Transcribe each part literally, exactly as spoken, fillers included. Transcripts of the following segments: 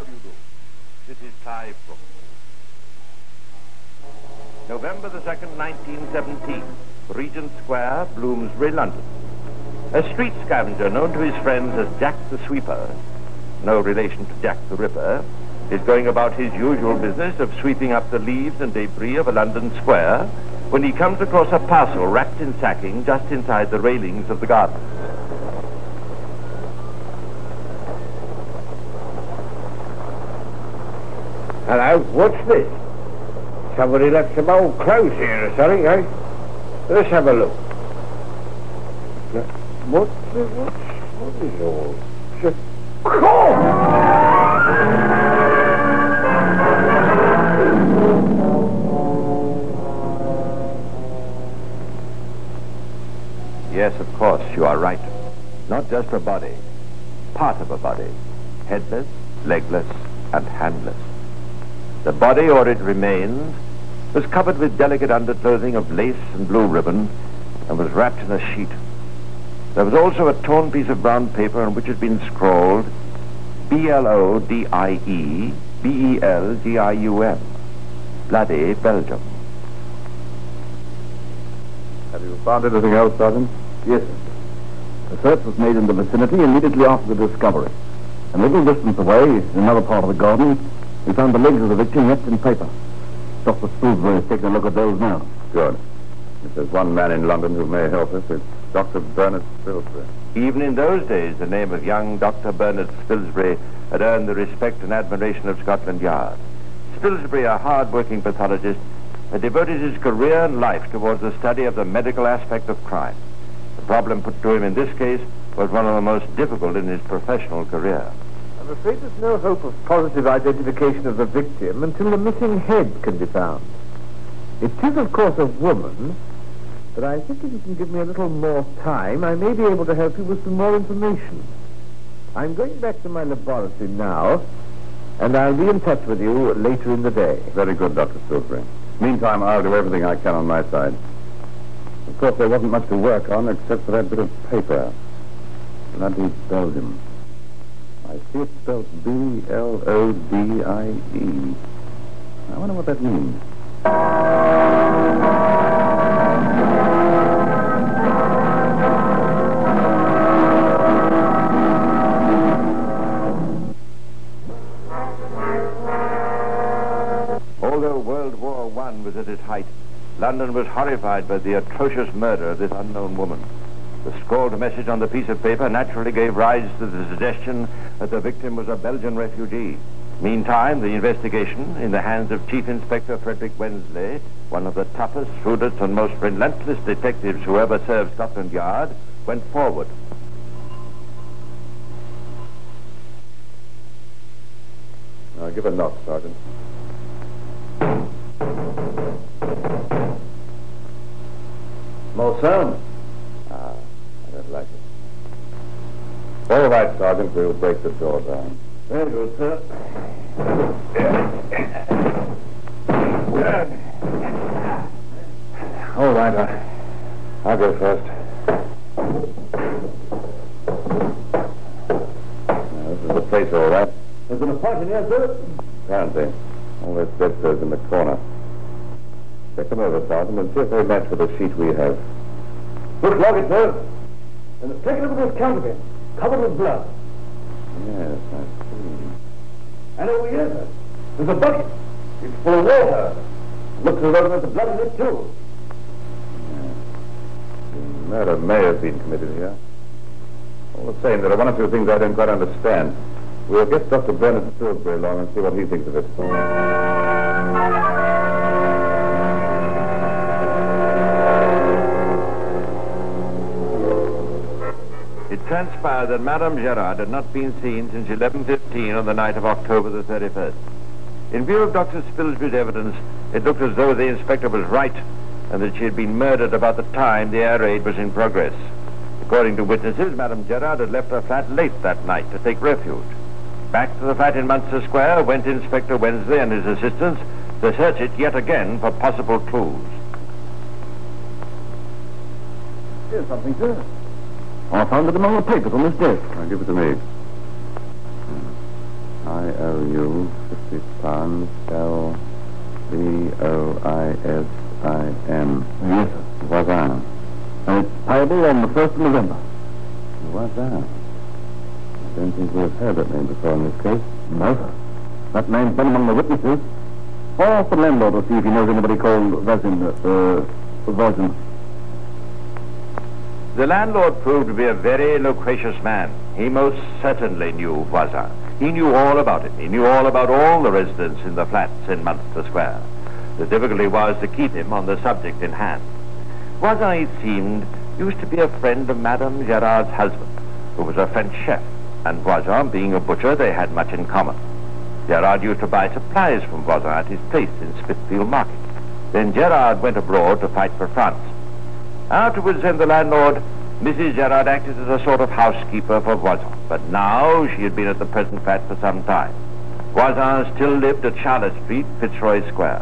do you do? This is Clive Brooks. November the second, nineteen seventeen. Regent Square, Bloomsbury, London. A street scavenger known to his friends as Jack the Sweeper, no relation to Jack the Ripper, is going about his usual business of sweeping up the leaves and debris of a London square when he comes across a parcel wrapped in sacking just inside the railings of the garden. Hello, what's this? Somebody left some old clothes here or something, eh? Let's have a look. What, what, what is all? Just... Yes, of course, you are right. Not just a body, part of a body. Headless, legless, and handless. The body, or it remains, was covered with delicate underclothing of lace and blue ribbon and was wrapped in a sheet. There was also a torn piece of brown paper on which had been scrawled B L O D I E B E L G I U M. Bloody Belgium. Have you found anything else, Sergeant? Yes, sir. A search was made in the vicinity immediately after the discovery. A little distance away, in another part of the garden, we found the legs of the victim wrapped in paper. Doctor Spilsbury is taking a look at those now. Good. If there's one man in London who may help us, it's Doctor Bernard Spilsbury. Even in those days, the name of young Doctor Bernard Spilsbury had earned the respect and admiration of Scotland Yard. Spilsbury, a hard-working pathologist, had devoted his career and life towards the study of the medical aspect of crime. The problem put to him in this case was one of the most difficult in his professional career. I'm afraid there's no hope of positive identification of the victim until the missing head can be found. It is, of course, a woman, but I think if you can give me a little more time, I may be able to help you with some more information. I'm going back to my laboratory now, and I'll be in touch with you later in the day. Very good, Doctor Spilsbury. Meantime, I'll do everything I can on my side. Of course, there wasn't much to work on except for that bit of paper. Bloody Belgium. I see it spelled B L O D I E. I wonder what that means. Although World War One was at its height, London was horrified by the atrocious murder of this unknown woman. The scrawled message on the piece of paper naturally gave rise to the suggestion that the victim was a Belgian refugee. Meantime, the investigation, in the hands of Chief Inspector Frederick Wensley, one of the toughest, shrewdest, and most relentless detectives who ever served Scotland Yard, went forward. Now, give a knock, Sergeant. More sound. Ah, I don't like it. All right, Sergeant, we'll break the door down. Very good, sir. All right, I, I'll go first. Now, this is the place, all right. There's been a fight in here, sir? Apparently. All those bedclothes in the corner. Check them over, Sergeant, and see if they match with the sheet we have. Looks like it, sir. And the second of this counterfeit, covered with blood. Yes, I see. And over here, sir, there's a bucket. It's full of water. Looks as though there's blood in it, too. The murder may have been committed here. All the same, there are one or two things I don't quite understand. We'll get Doctor Bernard Spilsbury along and see what he thinks of it. It transpired that Madame Gerard had not been seen since eleven fifteen on the night of October the thirty-first. In view of Doctor Spilsbury's evidence, it looked as though the inspector was right and that she had been murdered about the time the air raid was in progress. According to witnesses, Madame Gerard had left her flat late that night to take refuge. Back to the flat in Munster Square went Inspector Wensley and his assistants to search it yet again for possible clues. Here's something, sir. I found it among the papers on this desk. Now, give it to me. I O U, fifty pounds, L V O I S I N. Yes, sir. Voisin. And it's payable on the first of November. Voisin. I don't think we've heard that name before in this case. No, sir. That name's been among the witnesses. Or ask the landlord to see if he knows anybody called Vazin, uh, Voisin. The landlord proved to be a very loquacious man. He most certainly knew Voisin. He knew all about it. He knew all about all the residents in the flats in Munster Square. The difficulty was to keep him on the subject in hand. Voisin, it seemed, used to be a friend of Madame Gerard's husband, who was a French chef, and Voisin, being a butcher, they had much in common. Gerard used to buy supplies from Voisin at his place in Smithfield Market. Then Gerard went abroad to fight for France. Afterwards, then, the landlord, Missus Gerard, acted as a sort of housekeeper for Voisin. But now she had been at the present flat for some time. Voisin still lived at Charlotte Street, Fitzroy Square.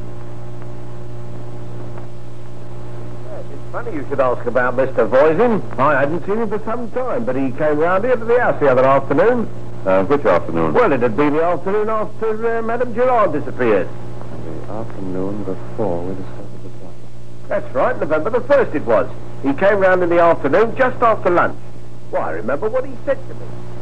It's funny you should ask about Mister Voisin. I hadn't seen him for some time, but he came round here to the house the other afternoon. Uh, which afternoon? Well, it had been the afternoon after uh, Madame Gerard disappeared. The afternoon before we discovered the body. That's right, November the first it was. He came round in the afternoon, just after lunch. Well, I remember what he said to me.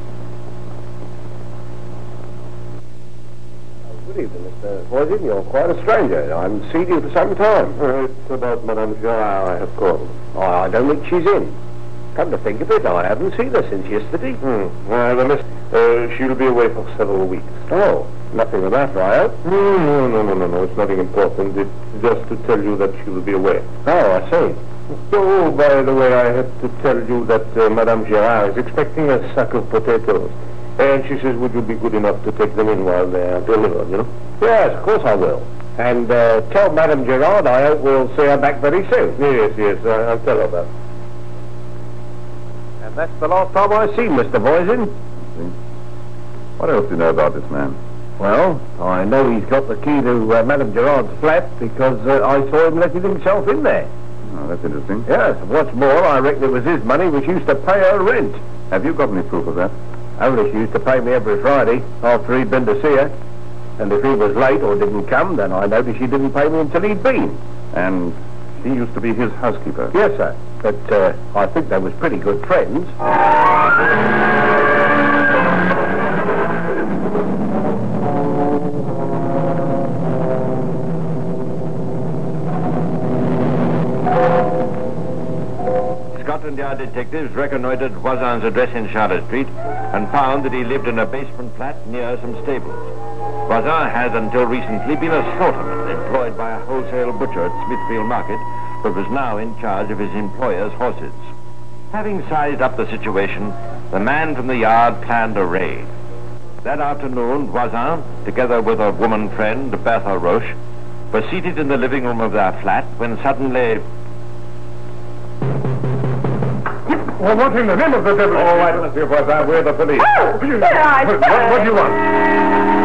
Oh, good evening, Mister Voisin. You're quite a stranger. I haven't seen you for some time. Uh, it's about Madame Gerard I have called. Oh, I don't think she's in. Come to think of it, I haven't seen her since yesterday. Hmm. Well, miss, uh, she'll be away for several weeks. Oh, nothing the matter, I hope? No, no, no, no, no, no. It's nothing important. It's just to tell you that she'll be away. Oh, I see. Oh, by the way, I have to tell you that uh, Madame Gerard is expecting a sack of potatoes. And she says, would you be good enough to take them in while they're delivered, you know? Yes, of course I will. And uh, tell Madame Gerard I hope we'll see her back very soon. Yes, yes, uh, I'll tell her that. And that's the last time I've seen Mister Voisin. What else do you know about this man? Well, I know he's got the key to uh, Madame Gerard's flat because uh, I saw him letting himself in there. Oh, that's interesting. Yes, and what's more, I reckon it was his money which used to pay her rent. Have you got any proof of that? Only she used to pay me every Friday after he'd been to see her. And if he was late or didn't come, then I noticed she didn't pay me until he'd been. And she used to be his housekeeper? Yes, sir. But uh, I think they was pretty good friends. Scotland Yard detectives reconnoitred Voisin's address in Charlotte Street and found that he lived in a basement flat near some stables. Voisin had until recently been a slaughterman employed by a wholesale butcher at Smithfield Market, but was now in charge of his employer's horses. Having sized up the situation, the man from the yard planned a raid. That afternoon, Voisin, together with a woman friend, Bertha Roche, were seated in the living room of their flat when suddenly... Well, what in the name of the devil? All right, Monsieur Voisin, we're the police. Oh, there I What, what do you want?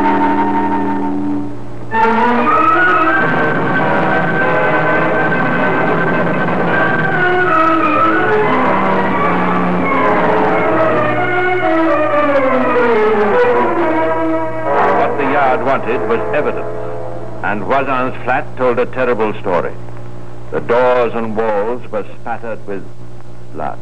What the yard wanted was evidence, and Voisin's flat told a terrible story. The doors and walls were spattered with blood.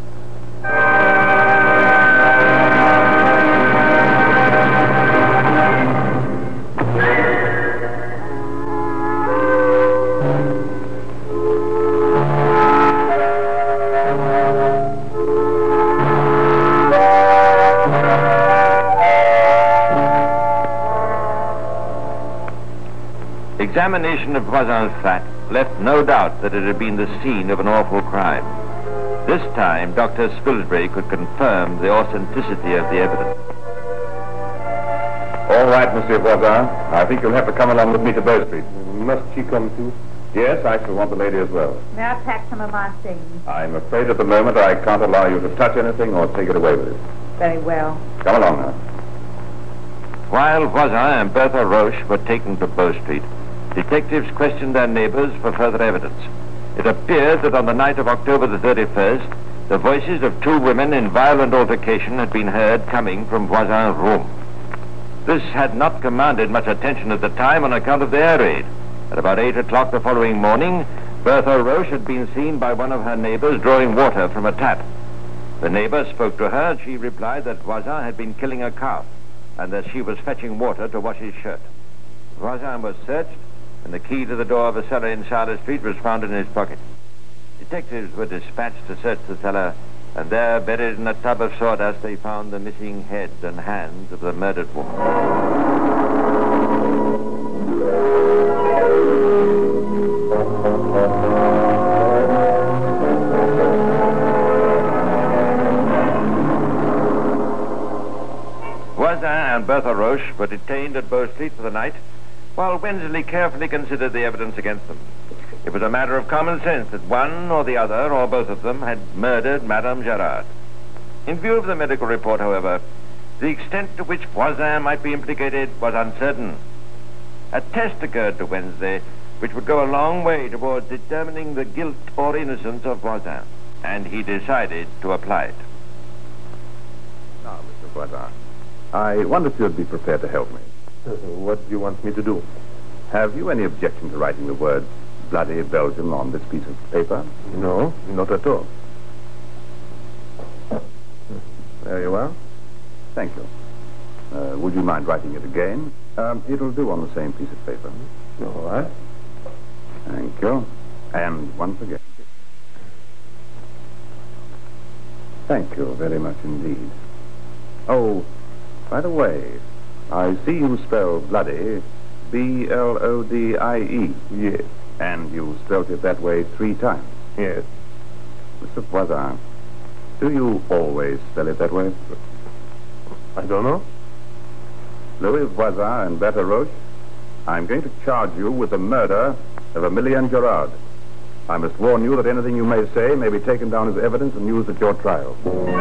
Examination of Voisin's flat left no doubt that it had been the scene of an awful crime. This time, Doctor Spilsbury could confirm the authenticity of the evidence. All right, Monsieur Voisin. I think you'll have to come along with me to Bow Street. Must she come too? Yes, I shall want the lady as well. May I pack some of my things? I'm afraid at the moment I can't allow you to touch anything or take it away with you. Very well. Come along now. While Voisin and Bertha Roche were taken to Bow Street, detectives questioned their neighbors for further evidence. It appeared that on the night of October the thirty-first, the voices of two women in violent altercation had been heard coming from Voisin's room. This had not commanded much attention at the time on account of the air raid. At about eight o'clock the following morning, Bertha Roche had been seen by one of her neighbors drawing water from a tap. The neighbor spoke to her, and she replied that Voisin had been killing a calf, and that she was fetching water to wash his shirt. Voisin was searched, and the key to the door of a cellar in Charlotte Street was found in his pocket. Detectives were dispatched to search the cellar, and there, buried in a tub of sawdust, they found the missing head and hands of the murdered woman. Voisin and Bertha Roche were detained at Bow Street for the night, while Wensley carefully considered the evidence against them. It was a matter of common sense that one or the other, or both of them, had murdered Madame Gerard. In view of the medical report, however, the extent to which Voisin might be implicated was uncertain. A test occurred to Wednesday which would go a long way towards determining the guilt or innocence of Voisin, and he decided to apply it. Now, Mister Voisin, I wonder if you'd be prepared to help me. Uh, what do you want me to do? Have you any objection to writing the words Bloody Belgium on this piece of paper? No, not at all. There you are. Thank you. Uh, would you mind writing it again? Um, it'll do on the same piece of paper. All right. Thank you. And once again. Thank you very much indeed. Oh, by the way, I see you spell bloody B L O D I E. Yes. And you spelt it that way three times. Yes. Mister Voisin, do you always spell it that way? I don't know. Louis Voisin and Bertha Roche, I'm going to charge you with the murder of Emilienne Gerard. I must warn you that anything you may say may be taken down as evidence and used at your trial.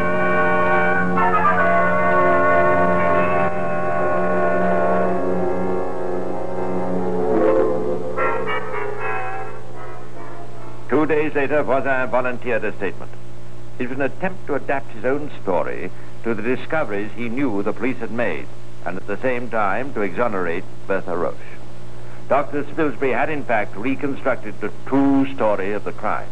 Two days later, Voisin volunteered a statement. It was an attempt to adapt his own story to the discoveries he knew the police had made, and at the same time to exonerate Bertha Roche. Doctor Spilsbury had in fact reconstructed the true story of the crime.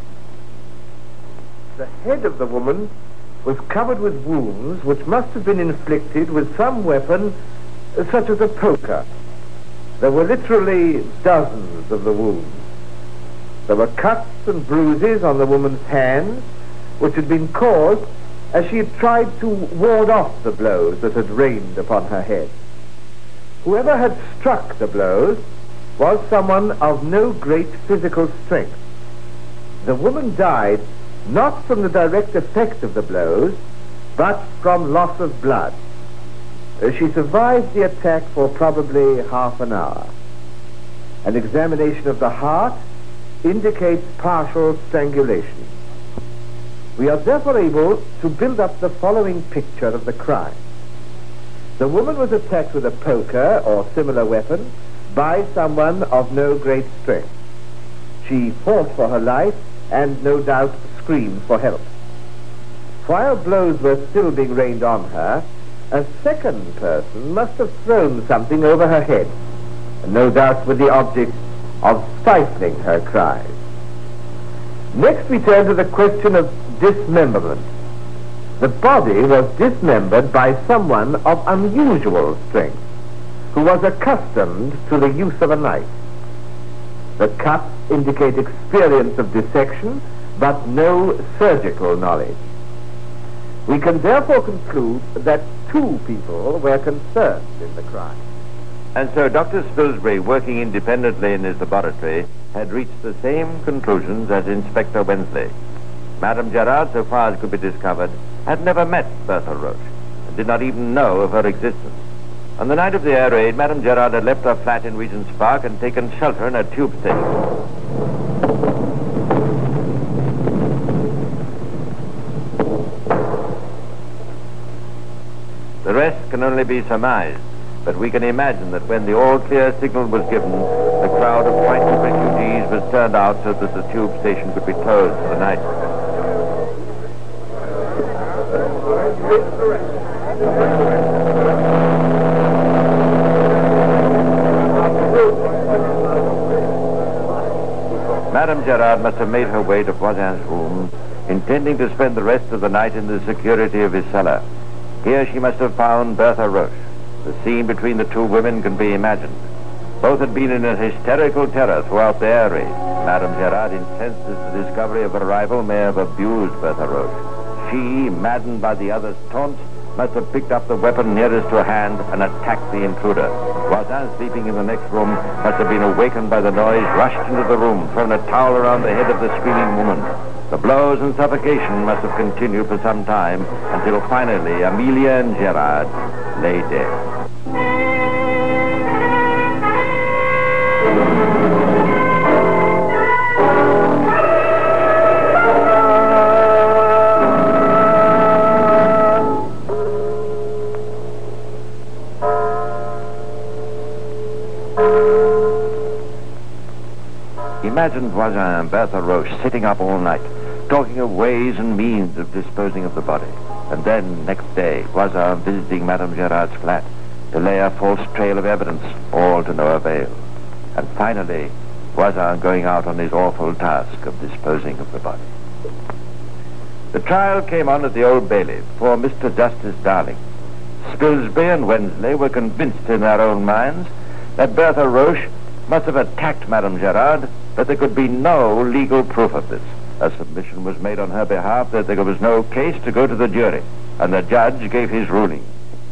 The head of the woman was covered with wounds which must have been inflicted with some weapon uh, such as a poker. There were literally dozens of the wounds. There were cuts and bruises on the woman's hands which had been caused as she had tried to ward off the blows that had rained upon her head. Whoever had struck the blows was someone of no great physical strength. The woman died not from the direct effect of the blows, but from loss of blood. Uh, She survived the attack for probably half an hour. An examination of the heart indicates partial strangulation. We are therefore able to build up the following picture of the crime. The woman was attacked with a poker or similar weapon by someone of no great strength. She fought for her life and no doubt screamed for help. While blows were still being rained on her, a second person must have thrown something over her head, no doubt with the object of stifling her cries. Next we turn to the question of dismemberment. The body was dismembered by someone of unusual strength, who was accustomed to the use of a knife. The cuts indicate experience of dissection, but no surgical knowledge. We can therefore conclude that two people were concerned in the crime. And so Doctor Spilsbury, working independently in his laboratory, had reached the same conclusions as Inspector Wensley. Madame Gerard, so far as could be discovered, had never met Bertha Roche, and did not even know of her existence. On the night of the air raid, Madame Gerard had left her flat in Regent's Park and taken shelter in a tube station. The rest can only be surmised, but we can imagine that when the all-clear signal was given, the crowd of frightened refugees was turned out so that the tube station could be closed for the night. Madame Gerard must have made her way to Voisin's room, intending to spend the rest of the night in the security of his cellar. Here she must have found Bertha Roche. The scene between the two women can be imagined. Both had been in a hysterical terror throughout their raid. Madame Gerard, incensed at the discovery of her rival, may have abused Bertha Roche. She, maddened by the other's taunts, must have picked up the weapon nearest to hand and attacked the intruder. Voisin, sleeping in the next room, must have been awakened by the noise, rushed into the room, thrown a towel around the head of the screaming woman. The blows and suffocation must have continued for some time until finally Amelia and Gerard lay dead. Imagine Voisin and Bertha Roche sitting up all night, talking of ways and means of disposing of the body. And then, next day, Voisin visiting Madame Gerard's flat to lay a false trail of evidence, all to no avail. And finally, Voisin going out on his awful task of disposing of the body. The trial came on at the Old Bailey before Mister Justice Darling. Spilsby and Wensley were convinced in their own minds that Bertha Roche must have attacked Madame Gerard, but there could be no legal proof of this. A submission was made on her behalf that there was no case to go to the jury, and the judge gave his ruling.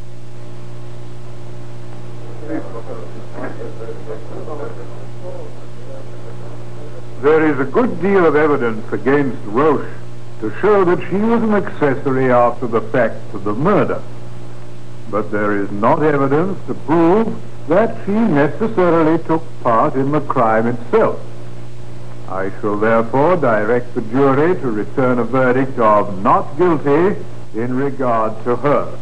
There is a good deal of evidence against Roche to show that she was an accessory after the fact to the murder. But there is not evidence to prove that she necessarily took part in the crime itself. I shall therefore direct the jury to return a verdict of not guilty in regard to her.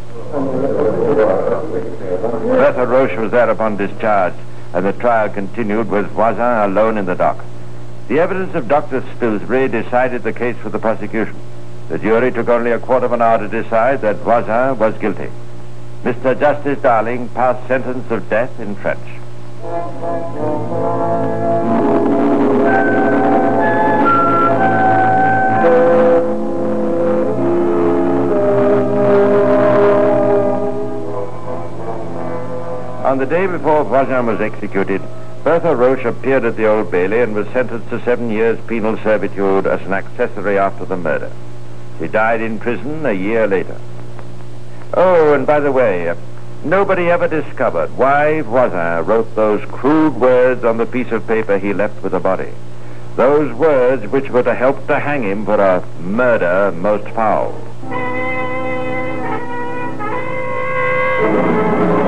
Bertha Roche was thereupon discharged, and the trial continued with Voisin alone in the dock. The evidence of Doctor Spilsbury decided the case for the prosecution. The jury took only a quarter of an hour to decide that Voisin was guilty. Mister Justice Darling passed sentence of death in French. On the day before Voisin was executed, Bertha Roche appeared at the Old Bailey and was sentenced to seven years penal servitude as an accessory after the murder. She died in prison a year later. Oh, and by the way, uh, nobody ever discovered why Voisin wrote those crude words on the piece of paper he left with the body. Those words which were to help to hang him for a murder most foul.